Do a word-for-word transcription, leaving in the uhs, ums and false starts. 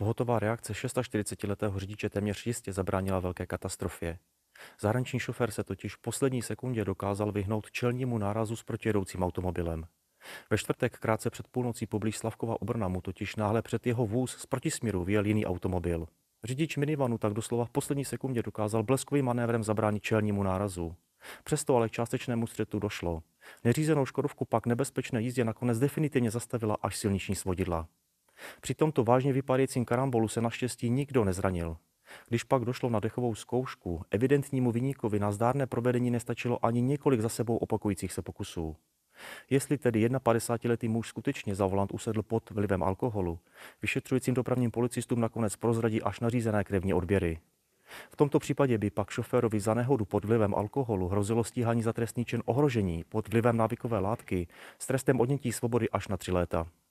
Pohotová reakce čtyřicetišestiletého řidiče téměř jistě zabránila velké katastrofě. Zahraniční šofér se totiž v poslední sekundě dokázal vyhnout čelnímu nárazu s protijedoucím automobilem. Ve čtvrtek krátce před půlnocí poblíž Slavkova u Brna mu totiž náhle před jeho vůz z protisměru vyjel jiný automobil. Řidič minivanu tak doslova v poslední sekundě dokázal bleskovým manévrem zabránit čelnímu nárazu. Přesto ale k částečnému střetu došlo. Neřízenou Škodovku pak nebezpečné jízdě nakonec definitivně zastavila až silniční svodidla. Při tomto vážně vypadajícím karambolu se naštěstí nikdo nezranil. Když pak došlo na dechovou zkoušku, evidentnímu viníkovi na zdárné provedení nestačilo ani několik za sebou opakujících se pokusů. Jestli tedy padesátiletý muž skutečně za volant usedl pod vlivem alkoholu, vyšetřujícím dopravním policistům nakonec prozradí až nařízené krevní odběry. V tomto případě by pak šoférovi za nehodu pod vlivem alkoholu hrozilo stíhání za trestný čin ohrožení pod vlivem návykové látky s trestem odnětí svobody až na tři léta.